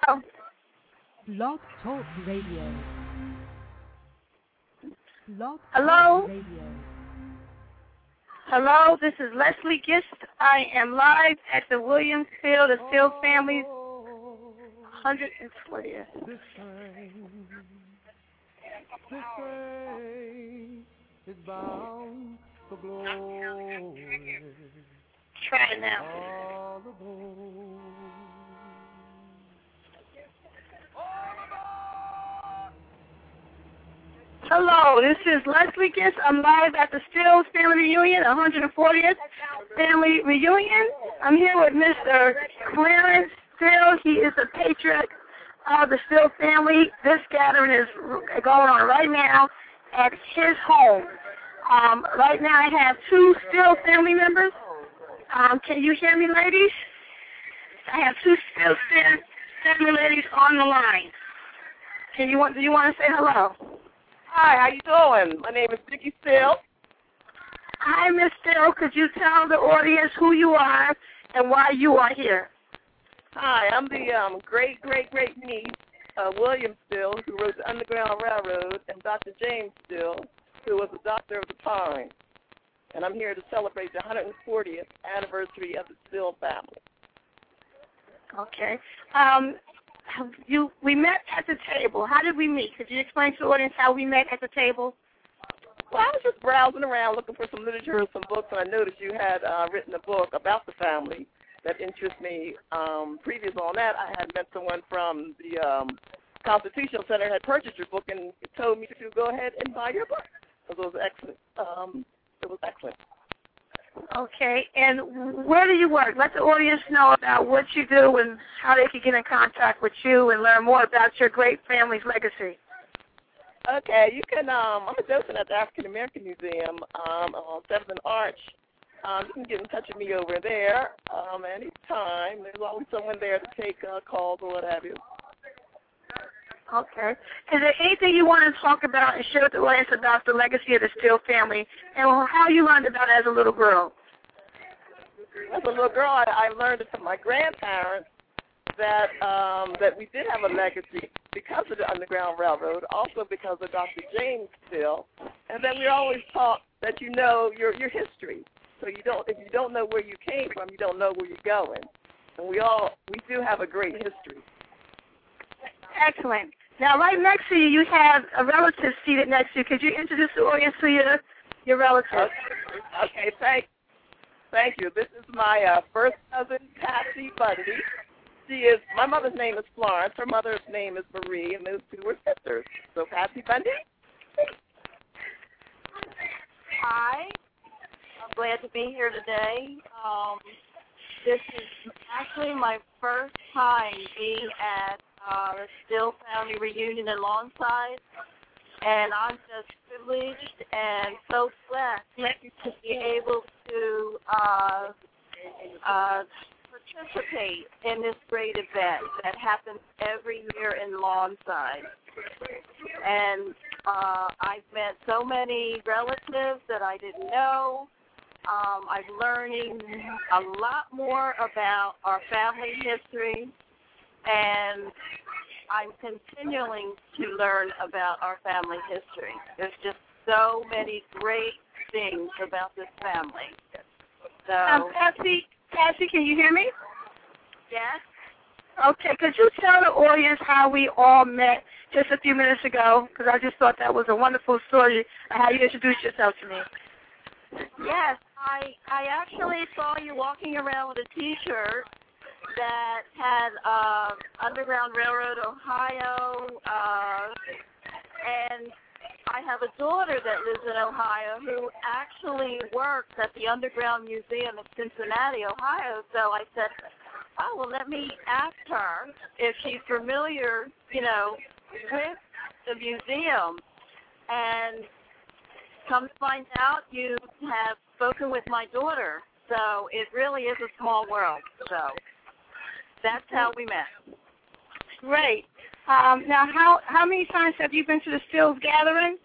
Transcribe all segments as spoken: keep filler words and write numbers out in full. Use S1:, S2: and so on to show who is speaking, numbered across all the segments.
S1: Oh,
S2: Blog Talk Radio. Blog
S1: hello?
S2: Talk Radio.
S1: Hello, this is Leslie Gist. I am live at the Williams Field of Still Family's one hundred twentieth.
S3: This train, this train is bound for glory.
S1: Try it now.
S3: All aboard.
S1: Hello, this is Leslie Gist. I'm live at the Stills Family Reunion, one hundred fortieth Family Reunion. I'm here with Mister Clarence Still. He is the patriarch of the Still family. This gathering is going on right now at his home. Um, right now I have two Still family members. Um, can you hear me, ladies? I have two Still family ladies on the line. Can you want? Do you want to say hello?
S4: Hi, how you doing? My name is Vicki Still.
S1: Hi, Miss Still. Could you tell the audience who you are and why you are here?
S4: Hi, I'm the um, great, great, great niece of William Still, who wrote the Underground Railroad, and Doctor James Still, who was the doctor of the time. And I'm here to celebrate the one hundred fortieth anniversary of the Still family.
S1: Okay. Um, you, we met at the table. How did we meet? Could you explain to the audience how we met at the table?
S4: Well, I was just browsing around looking for some literature and some books, and I noticed you had uh, written a book about the family that interests me. Um, previous on that, I had met someone from the um, Constitutional Center had purchased your book and told me to go ahead and buy your book. It was excellent. Um, it was excellent.
S1: Okay, and where do you work? Let the audience know about what you do and how they can get in contact with you and learn more about your great family's legacy.
S4: Okay, you can, um, I'm a docent at the African American Museum um, on seventh and Arch. Um, you can get in touch with me over there um, anytime. There's always someone there to take uh, calls or what have you.
S1: Okay. Is there anything you want to talk about and share with the audience about the legacy of the Still family and how you learned about it as a little girl?
S4: As a little girl, I, I learned it from my grandparents that um, that we did have a legacy because of the Underground Railroad, also because of Doctor James Still, and then we always taught that you know your your history. So you don't, if you don't know where you came from, you don't know where you're going. And we all, we do have a great history.
S1: Excellent. Now, right next to you, you have a relative seated next to you. Could you introduce the audience to your your relative?
S4: Okay, okay thank, thank you. This is my uh, first cousin, Patsy Bundy. She is, my mother's name is Florence. Her mother's name is Marie, and those two were sisters. So, Patsy Bundy.
S5: Hi. I'm glad to be here today. Um, this is actually my first time being at uh, the Still Family Reunion in Lawnside, and I'm just privileged and so blessed to be able to uh, uh, participate in this great event that happens every year in Lawnside. And uh, I've met so many relatives that I didn't know. Um, I'm learning a lot more about our family history, and I'm continuing to learn about our family history. There's just so many great things about this family. So,
S1: Um, Patsy, Patsy, can you hear me?
S5: yes?
S1: Okay, could you tell the audience how we all met just a few minutes ago? Because I just thought that was a wonderful story of how you introduced yourself to me.
S5: Yes, I I actually saw you walking around with a T-shirt that had uh, Underground Railroad Ohio, uh, and I have a daughter that lives in Ohio who actually works at the Underground Museum in Cincinnati, Ohio. So I said, oh, well, let me ask her if she's familiar, you know, with the museum. And come to find out, you have spoken with my daughter. So it really is a small world. So that's how we met.
S1: Great. Um, now, how how many times have you been to the Stills gathering?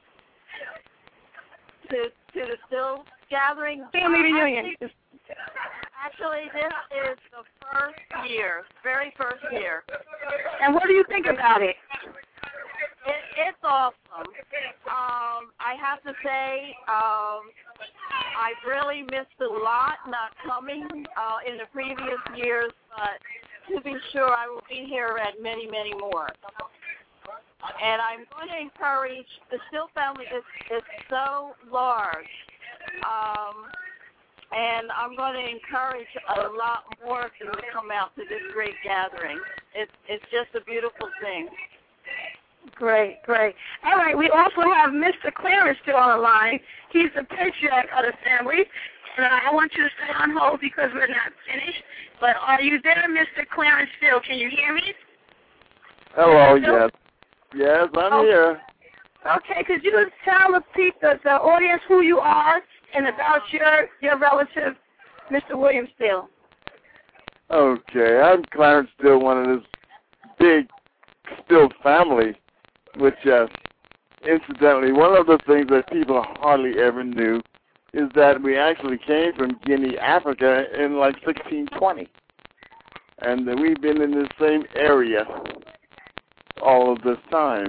S5: To to the Stills gathering?
S1: Family
S5: uh,
S1: reunion.
S5: Actually, actually, this is the first year, very first year.
S1: And what do you think about it?
S5: It, it's awesome. Um, I have to say, um, I've really missed a lot not coming uh, in the previous years, but to be sure, I will be here at many, many more. And I'm going to encourage, the Still family is, is so large, um, and I'm going to encourage a lot more of them to come out to this great gathering. It's, it's just a beautiful thing.
S1: Great, great. All right, we also have Mister Clarence still on the line. He's the patriarch of the family. And I want you to stay on hold because we're not finished. But are you there, Mister Clarence Still? Can you hear me?
S6: Hello, yes. Yes, I'm
S1: okay.
S6: here.
S1: Okay, could you tell the people, the audience who you are and about your, your relative, Mister William Still?
S6: Okay, I'm Clarence Still, one of this big Still family, which, uh, incidentally, one of the things that people hardly ever knew is that we actually came from Guinea, Africa in like sixteen twenty. And that we've been in the same area all of this time.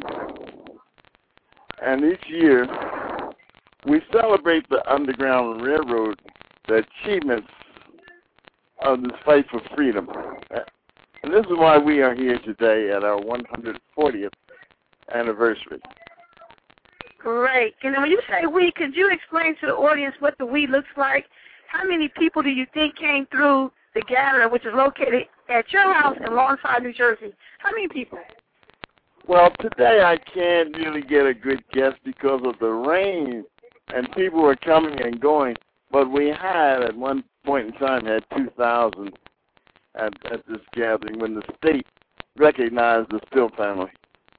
S6: And each year, we celebrate the Underground Railroad, the achievements of this fight for freedom. And this is why we are here today at our one hundred fortieth anniversary.
S1: Great. And when you say we, could you explain to the audience what the we looks like? How many people do you think came through the gathering, which is located at your house in Lawnside, New Jersey? How many people?
S6: Well, today I can't really get a good guess because of the rain, and people were coming and going. But we had, at one point in time, had two thousand at, at this gathering when the state recognized the Still family.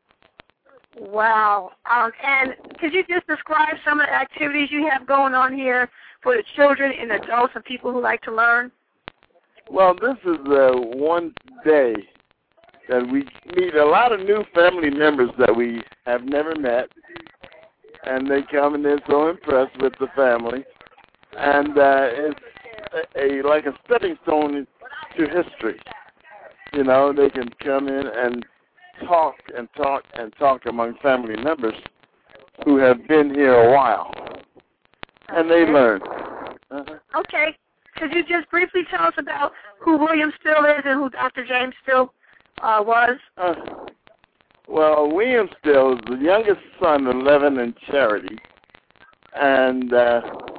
S1: Wow. Um, and could you just describe some of the activities you have going on here for the children and adults and people who like to learn?
S6: Well, this is uh, one day that we meet a lot of new family members that we have never met, and they come and they're so impressed with the family. And uh, it's a, a like a stepping stone to history. You know, they can come in and talk and talk and talk among family members who have been here a while, and they learn. Uh-huh.
S1: Okay. Could you just briefly tell us about who William Still is and who Doctor James Still uh, was?
S6: Uh, well, William Still is the youngest son of Levin and Charity, and uh,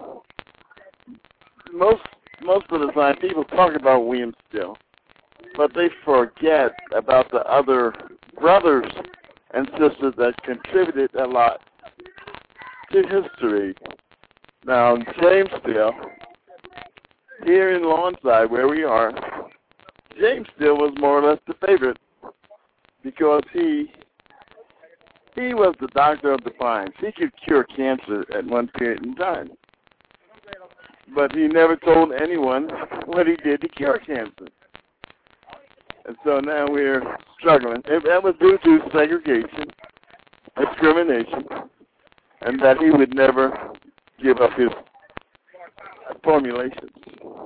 S6: most most of the time people talk about William Still, but they forget about the other brothers and sisters that contributed a lot to history. Now, James Still, here in Lawnside, where we are, James Still was more or less the favorite because he he was the doctor of the pines. He could cure cancer at one period in time, but he never told anyone what he did to cure cancer. And so now we're struggling. That was due to segregation, discrimination, and that he would never give up his formulations.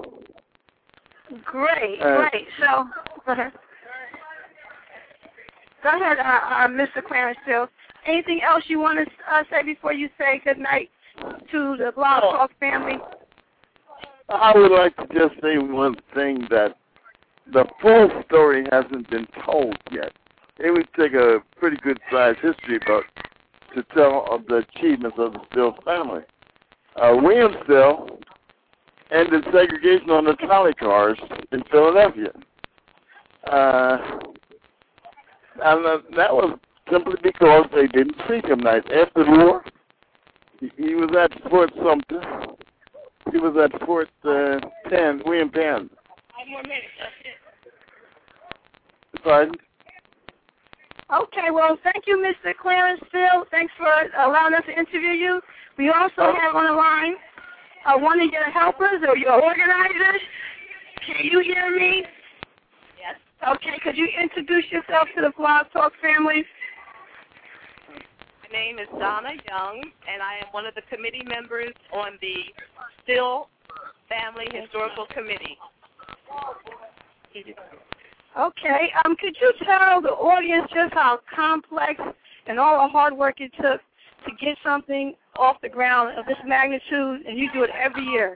S1: Great,
S6: uh,
S1: great. So, go ahead. Go ahead, uh, uh, Mister Clarence Still. Anything else you want to uh, say before you say good night to the Blog Talk family?
S6: I would like to just say one thing, that the full story hasn't been told yet. It would take a pretty good-sized history book to tell of the achievements of the Still family. Uh, William Still ended segregation on the trolley cars in Philadelphia. Uh, and uh, that was simply because they didn't treat him nice. After the war, he, he was at Fort Sumter. He was at Fort uh, Penn, William Penn.
S1: Five more minutes, that's it.
S6: Pardon?
S1: Okay, well, thank you, Mister Clarence Still. Thanks for allowing us to interview you. We also
S6: Oh.
S1: have on the line uh, one of your helpers or your organizers. Can you hear me?
S5: Yes.
S1: Okay, could you introduce yourself to the Blog Talk family?
S7: My name is Donna Young, and I am one of the committee members on the Still Family Historical Committee.
S1: Okay. Um, could you tell the audience just how complex and all the hard work it took to get something off the ground of this magnitude, and you do it every year?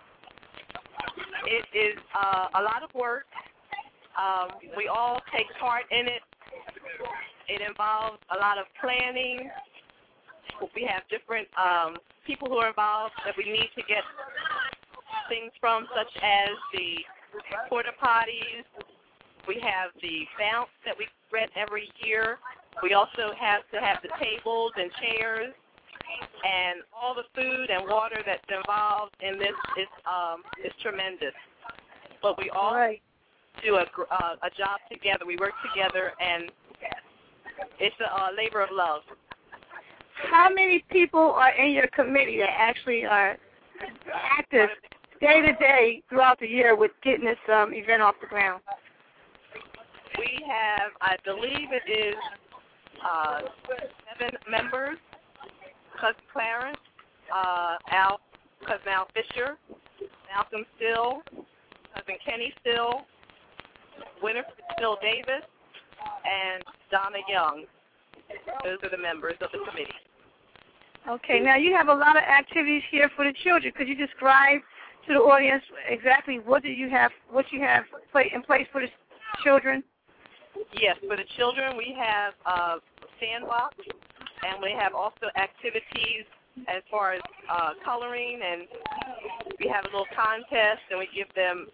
S7: It is uh, a lot of work. Um, we all take part in it. It involves a lot of planning. We have different um, people who are involved that we need to get things from, such as the porta potties. We have the bounce that we rent every year. We also have to have the tables and chairs, and all the food and water that's involved in this is um, is tremendous. But we all
S1: right.
S7: do a, uh, a job together. We work together, and it's a uh, labor of love.
S1: How many people are in your committee that actually are active day to day throughout the year with getting this um, event off the ground?
S7: We have, I believe it is uh, seven members. Cousin Clarence, uh, Al, Cousin Al Fisher, Malcolm Still, Cousin Kenny Still, Winifred Still Davis, and Donna Young. Those are the members of the committee.
S1: Okay, now you have a lot of activities here for the children. Could you describe to the audience exactly what do you have, what you have in place for the children?
S7: Yes, for the children we have a sandbox, and we have also activities as far as uh, coloring, and we have a little contest, and we give them,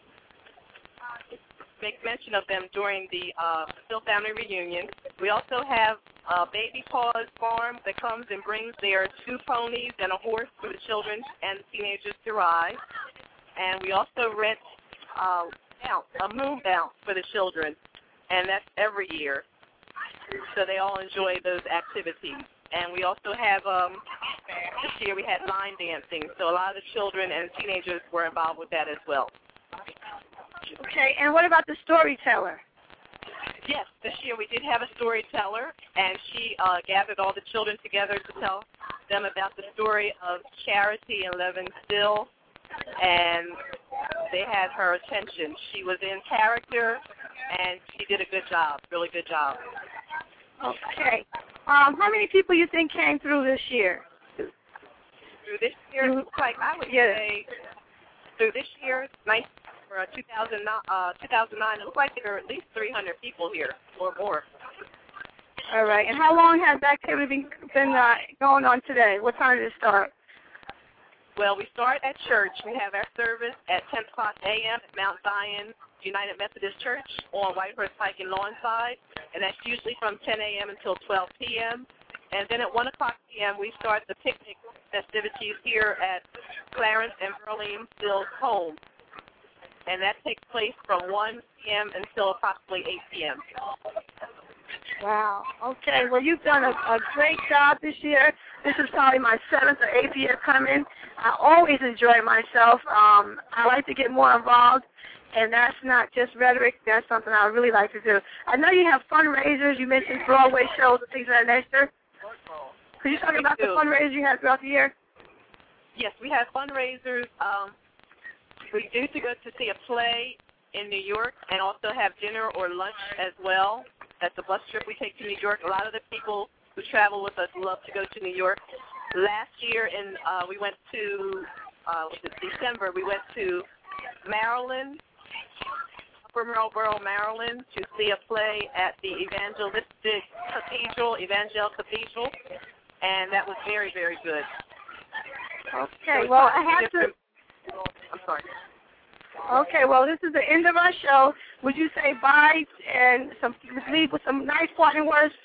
S7: make mention of them during the uh, Still Family Reunion. We also have a Baby Paws farm that comes and brings their two ponies and a horse for the children and the teenagers to ride. And we also rent uh, bounce, a moon bounce for the children, and that's every year. So they all enjoy those activities. And we also have, um, this year we had line dancing, so a lot of the children and teenagers were involved with that as well.
S1: Okay, and what about the storyteller?
S7: Yes, this year we did have a storyteller, and she uh, gathered all the children together to tell them about the story of Charity and Levin Still, and they had her attention. She was in character, and she did a good job, really good job.
S1: Okay. Um, how many people you think came through this year?
S7: Through this year, it looks like I would
S1: yeah.
S7: say through this year, nice for uh, two thousand nine, it looks like there are at least three hundred people here or more.
S1: All right. And how long has the activity been, been uh, going on today? What time did it start?
S7: Well, we start at church. We have our service at ten o'clock a.m. at Mount Zion United Methodist Church on Whitehorse Pike and Lawnside, and that's usually from ten a.m. until twelve p.m. And then at one o'clock p.m. we start the picnic festivities here at Clarence and Verlene Still's home, and that takes place from one p.m. until approximately eight p.m.
S1: Wow. Okay. Well, you've done a, a great job this year. This is probably my seventh or eighth year coming. I always enjoy myself. Um, I like to get more involved, and that's not just rhetoric. That's something I really like to do. I know you have fundraisers. You mentioned Broadway shows and things of that nature. Could you talk about the fundraisers you have throughout the year?
S7: Yes, we have fundraisers. Um, we do to go to see a play in New York and also have dinner or lunch as well. That's a bus trip we take to New York. A lot of the people who travel with us love to go to New York. Last year, in uh, we went to uh, was it December. We went to Maryland, Upper Marlboro, Maryland, to see a play at the Evangelistic Cathedral, Evangel Cathedral, and that was very, very good.
S1: Okay. Well, I have to.
S7: I'm sorry.
S1: Okay, well, this is the end of our show. Would you say bye and some leave with some nice parting words?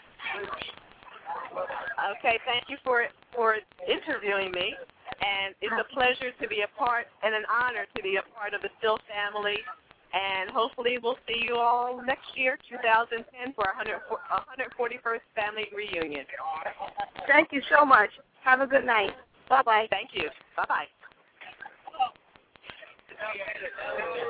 S7: Okay, thank you for for interviewing me, and it's a pleasure to be a part and an honor to be a part of the Still family, and hopefully we'll see you all next year, two thousand ten, for our one hundred forty-first family reunion.
S1: Thank you so much. Have a good night. Bye-bye.
S7: Thank you. Bye-bye.